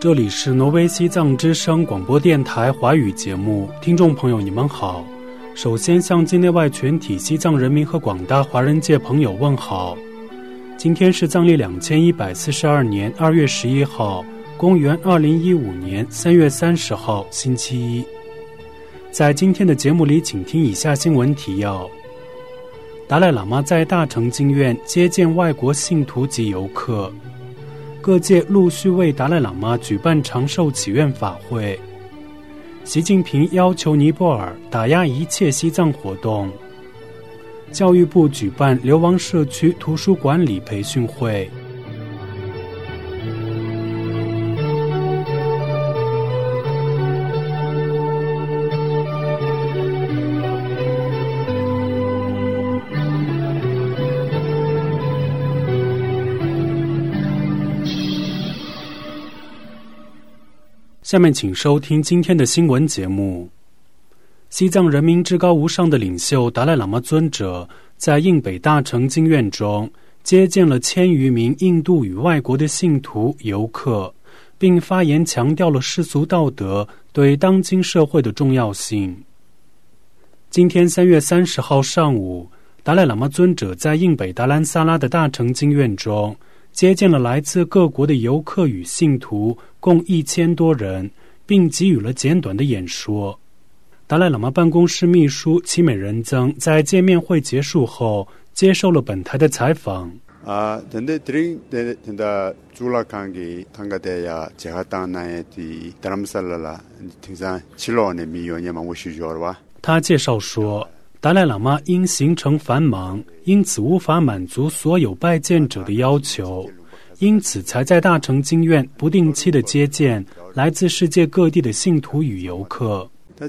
这里是挪威西藏之声广播电台华语节目，听众朋友你们好。首先向境内外全体西藏人民和广大华人界朋友问好。今天是藏历2142年2月11号，公元2015年3月30号，星期一。在今天的节目里，请听以下新闻提要：达赖喇嘛在大成经院接见外国信徒及游客。各界陆续为达赖喇嘛举办长寿祈愿法会。习近平要求尼泊尔打压一切西藏活动。教育部举办流亡社区图书管理培训会。下面请收听今天的新闻节目。西藏人民至高无上的领袖达赖喇嘛尊者在印北大成经院中接见了1000余名印度与外国的信徒游客，并发言强调了世俗道德对当今社会的重要性。今天3月30号上午，达赖喇嘛尊者在印北达兰萨拉的大成经院中接见了来自各国的游客与信徒共1000多人，并给予了简短的演说。达赖喇嘛办公室秘书齐美仁增在见面会结束后接受了本台的采访。他介绍说，达赖喇嘛因行程繁忙，因此无法满足所有拜见者的要求，因此才在大成经院不定期的接见来自世界各地的信徒与游客。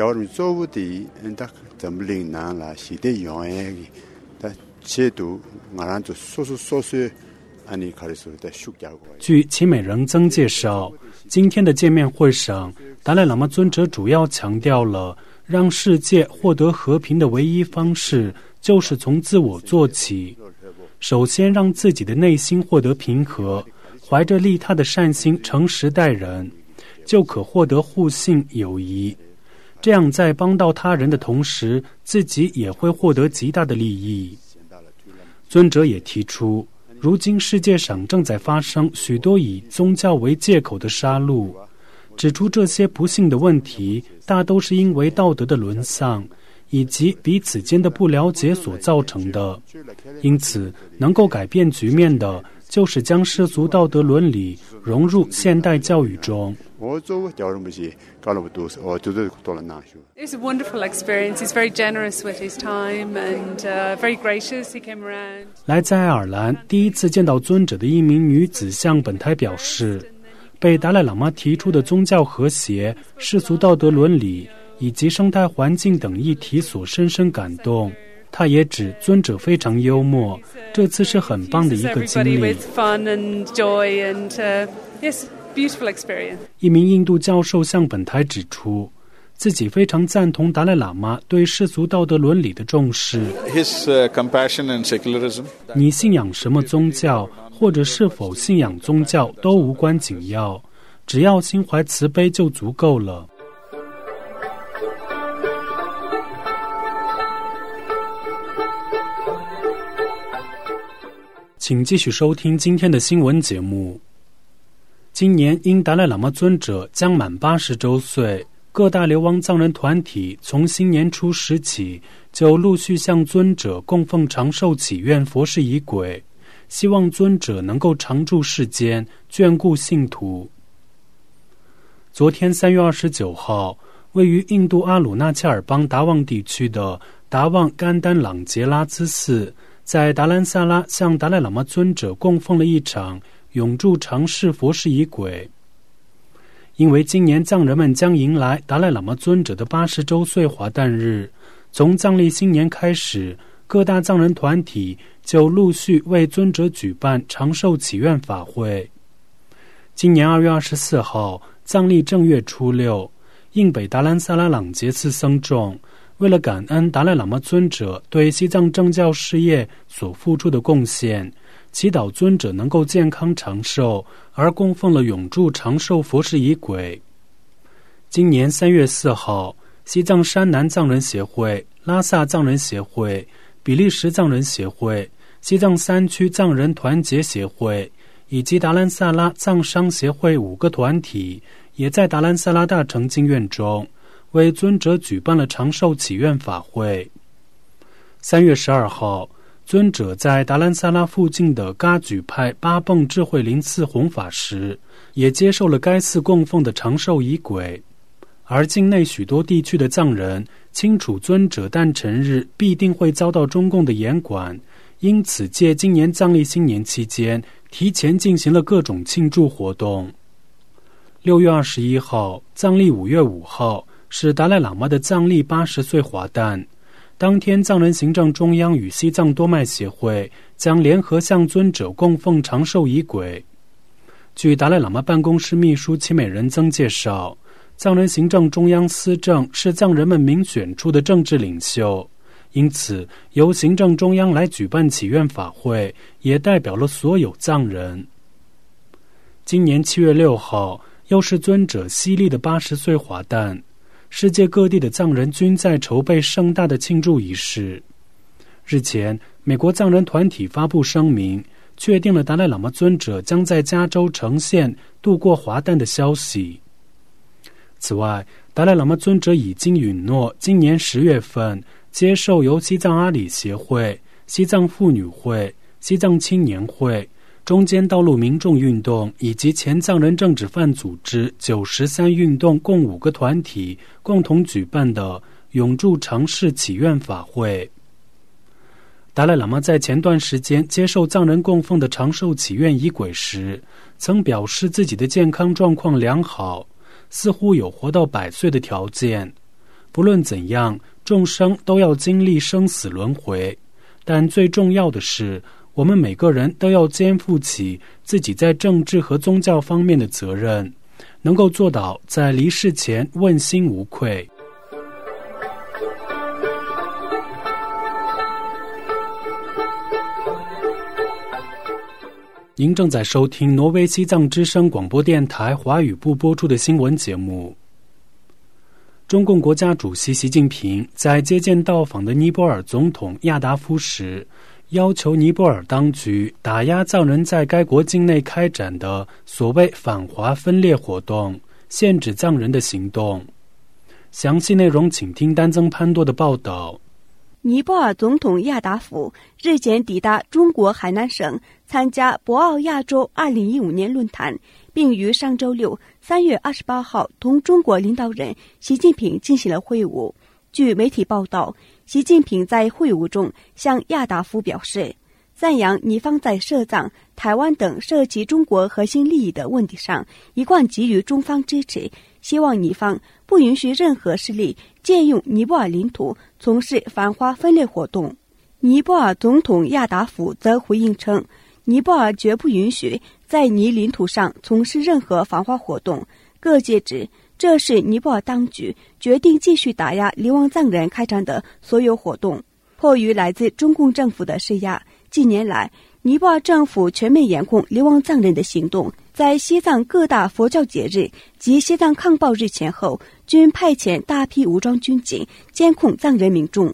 据齐美仁增介绍，今天的见面会上，达赖喇嘛尊者主要强调了让世界获得和平的唯一方式就是从自我做起，首先让自己的内心获得平和，怀着利他的善心诚实待人，就可获得互信友谊。这样在帮到他人的同时，自己也会获得极大的利益。尊者也提出，如今世界上正在发生许多以宗教为借口的杀戮，指出这些不幸的问题大都是因为道德的沦丧以及彼此间的不了解所造成的。因此能够改变局面的就是将世俗道德伦理融入现代教育中。 It's a wonderful experience. He's very generous with his time and very gracious. He came around. 来自爱尔兰第一次见到尊者的一名女子向本台表示，被达赖喇嘛提出的宗教和谐、世俗道德伦理以及生态环境等议题所深深感动。他也指尊者非常幽默，这次是很棒的一个经历。一名印度教授向本台指出，自己非常赞同达赖喇嘛对世俗道德伦理的重视。你信仰什么宗教，或者是否信仰宗教都无关紧要，只要心怀慈悲就足够了。请继续收听今天的新闻节目。今年因达赖喇嘛尊者将满80周岁，各大流亡藏人团体从新年初时起就陆续向尊者供奉长寿祈愿佛事仪轨，希望尊者能够常驻世间，眷顾信徒。昨天3月29号，位于印度阿鲁纳恰尔邦达旺地区的达旺甘丹朗杰拉兹寺，在达兰萨拉向达赖喇嘛尊者供奉了一场永驻长世佛事仪轨。因为今年藏人们将迎来达赖喇嘛尊者的80周岁华诞日，从藏历新年开始，各大藏人团体就陆续为尊者举办长寿祈愿法会。今年2月24号，藏历正月初6，印北达兰萨拉朗杰寺僧众为了感恩达赖喇嘛尊者对西藏政教事业所付出的贡献，祈祷尊者能够健康长寿，而供奉了永驻长寿佛事仪轨。今年3月4号，西藏山南藏人协会、拉萨藏人协会、比利时藏人协会、西藏3区藏人团结协会以及达兰萨拉藏商协会5个团体，也在达兰萨拉大成经院中为尊者举办了长寿祈愿法会。3月12号，尊者在达兰萨拉附近的噶举派巴蹦智慧林寺弘法时，也接受了该寺供奉的长寿仪轨。而境内许多地区的藏人清楚尊者诞辰日必定会遭到中共的严管，因此借今年藏历新年期间提前进行了各种庆祝活动。6月21号，藏历5月5号是达赖喇嘛的藏历80岁华诞。当天，藏人行政中央与西藏多脉协会将联合向尊者供奉长寿仪轨。据达赖喇嘛办公室秘书齐美仁增介绍，藏人行政中央司政是藏人们民选出的政治领袖，因此由行政中央来举办祈愿法会，也代表了所有藏人。今年7月6号，又是尊者西历的80岁华诞，世界各地的藏人均在筹备盛大的庆祝仪式。日前，美国藏人团体发布声明，确定了达赖喇嘛尊者将在加州城县度过华诞的消息。此外，达赖喇嘛尊者已经允诺今年10月份接受由西藏阿里协会、西藏妇女会、西藏青年会、中间道路民众运动以及前藏人政治犯组织93运动共5个团体共同举办的永驻长世祈愿法会。达赖喇嘛在前段时间接受藏人供奉的长寿祈愿仪轨时，曾表示自己的健康状况良好，似乎有活到100岁的条件。不论怎样，众生都要经历生死轮回，但最重要的是，我们每个人都要肩负起自己在政治和宗教方面的责任，能够做到在离世前问心无愧。您正在收听挪威西藏之声广播电台华语部播出的新闻节目。中共国家主席习近平在接见到访的尼泊尔总统亚达夫时，要求尼泊尔当局打压藏人在该国境内开展的所谓反华分裂活动，限制藏人的行动。详细内容请听丹增潘多的报道。 尼泊尔总统亚达夫日前抵达中国海南省，参加博鳌亚洲2015年论坛，并于上周六3月28号同中国领导人习近平进行了会晤。据媒体报道，习近平在会晤中向亚达夫表示，赞扬尼方在涉藏、台湾等涉及中国核心利益的问题上一贯给予中方支持，希望尼方不允许任何势力借用尼泊尔领土从事反华分裂活动。尼泊尔总统亚达夫则回应称，尼泊尔绝不允许在尼领土上从事任何反华活动。各界指，这是尼泊尔当局决定继续打压流亡藏人开展的所有活动。迫于来自中共政府的施压，近年来尼泊尔政府全面严控流亡藏人的行动，在西藏各大佛教节日及西藏抗暴日前后，均派遣大批武装军警监控藏人民众。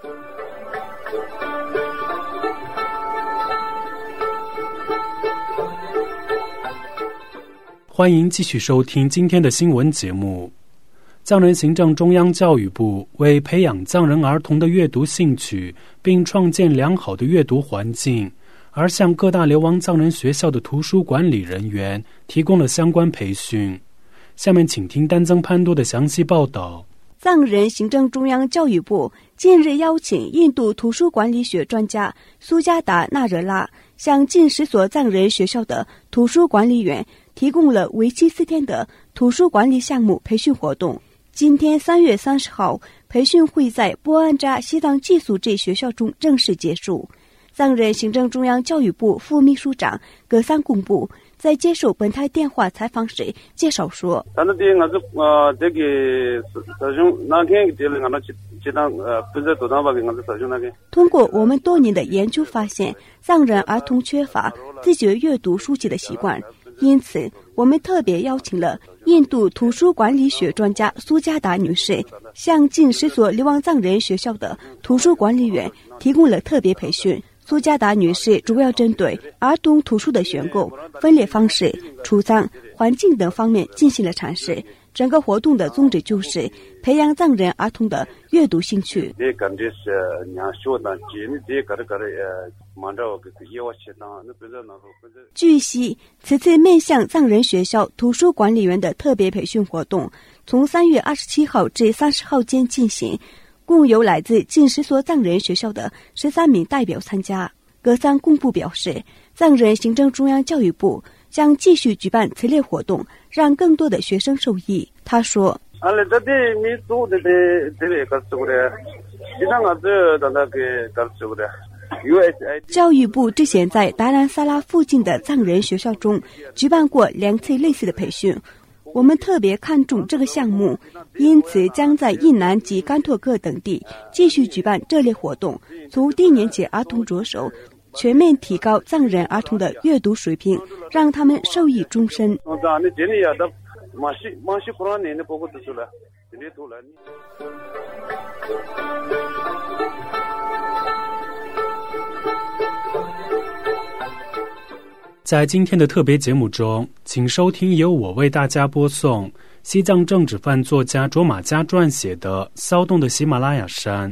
欢迎继续收听今天的新闻节目。藏人行政中央教育部为培养藏人儿童的阅读兴趣，并创建良好的阅读环境，而向各大流亡藏人学校的图书管理人员提供了相关培训。下面请听丹增潘多的详细报道。 藏人行政中央教育部近日邀请印度图书管理学专家苏加达纳热拉向近10所藏人学校的图书管理员提供了为期4天的图书管理项目培训活动。今天3月30号，培训会在波安扎西藏寄宿制学校中正式结束。藏人行政中央教育部副秘书长格桑公布， 在接受本台电话采访时介绍说，通过我们多年的研究发现，藏人儿童缺乏自觉阅读书籍的习惯，因此我们特别邀请了印度图书管理学专家苏加达女士，向近10所流亡藏人学校的图书管理员提供了特别培训。苏加达女士主要针对儿童图书的选购、分类方式、储藏、环境等方面进行了阐释。整个活动的宗旨就是培养藏人儿童的阅读兴趣。据悉，此次面向藏人学校图书管理员的特别培训活动，从3月27号至30号间进行，共有来自近10所藏人学校的13名代表参加。格桑公布表示，藏人行政中央教育部将继续举办此类活动，让更多的学生受益。他说，教育部之前在达兰萨拉附近的藏人学校中举办过2次类似的培训，我们特别看重这个项目，因此将在印南及甘托克等地继续举办这类活动，从低年级儿童着手，全面提高藏人儿童的阅读水平，让他们受益终身。 在今天的特别节目中，请收听由我为大家播送西藏政治犯作家卓玛嘉撰写的《骚动的喜马拉雅山》。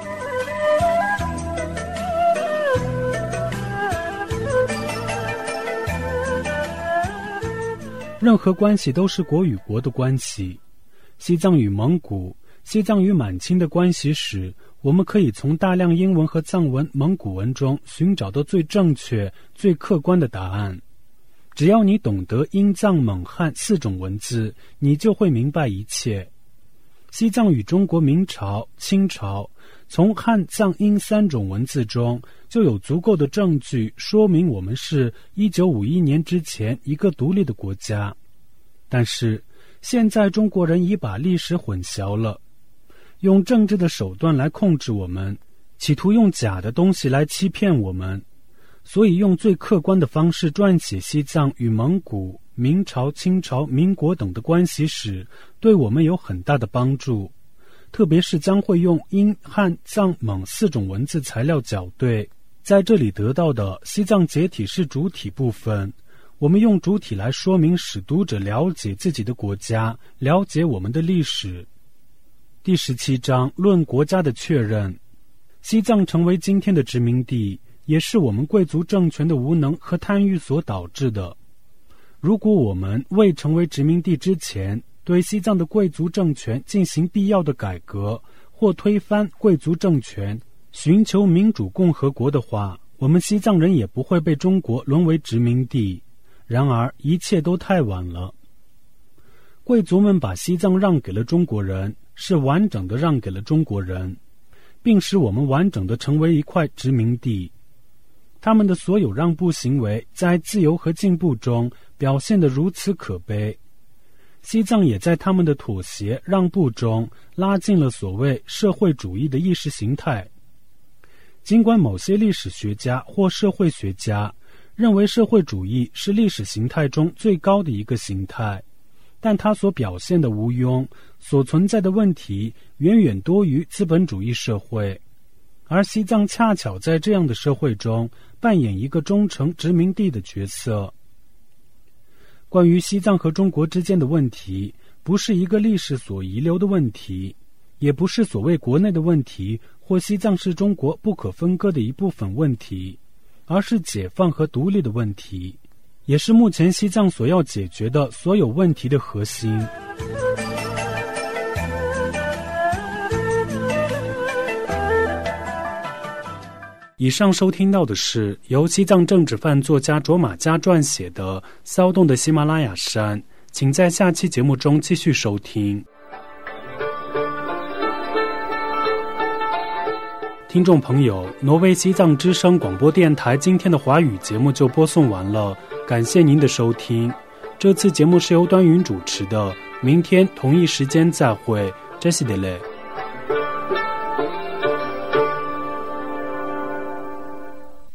任何关系都是国与国的关系。西藏与蒙古、西藏与满清的关系史，我们可以从大量英文和藏文、蒙古文中寻找到最正确、最客观的答案。只要你懂得英藏蒙汉4种文字，你就会明白一切。西藏与中国明朝、清朝，从汉藏英3种文字中就有足够的证据说明我们是1951年之前一个独立的国家。但是现在中国人已把历史混淆了，用政治的手段来控制我们，企图用假的东西来欺骗我们，所以用最客观的方式撰写西藏与蒙古、明朝、清朝、民国等的关系史，对我们有很大的帮助。特别是将会用英、汉、藏、蒙4种文字材料校对，在这里得到的西藏解体是主体部分，我们用主体来说明，使读者了解自己的国家，了解我们的历史。第17章论国家的确认。西藏成为今天的殖民地，也是我们贵族政权的无能和贪欲所导致的。如果我们未成为殖民地之前，对西藏的贵族政权进行必要的改革，或推翻贵族政权，寻求民主共和国的话，我们西藏人也不会被中国沦为殖民地。然而一切都太晚了。贵族们把西藏让给了中国人，是完整的让给了中国人，并使我们完整的成为一块殖民地。他们的所有让步行为在自由和进步中表现得如此可悲。西藏也在他们的妥协让步中拉近了所谓社会主义的意识形态。尽管某些历史学家或社会学家认为社会主义是历史形态中最高的一个形态，但它所表现的无庸，所存在的问题远远多于资本主义社会，而西藏恰巧在这样的社会中扮演一个忠诚殖民地的角色。关于西藏和中国之间的问题，不是一个历史所遗留的问题，也不是所谓国内的问题或西藏是中国不可分割的一部分问题，而是解放和独立的问题，也是目前西藏所要解决的所有问题的核心。以上收听到的是由西藏政治犯作家卓玛嘉撰写的《骚动的喜马拉雅山》，请在下期节目中继续收听。听众朋友，挪威西藏之声广播电台今天的华语节目就播送完了， 感谢您的收听。这次节目是由端云主持的，明天同一时间再会，这是的嘞。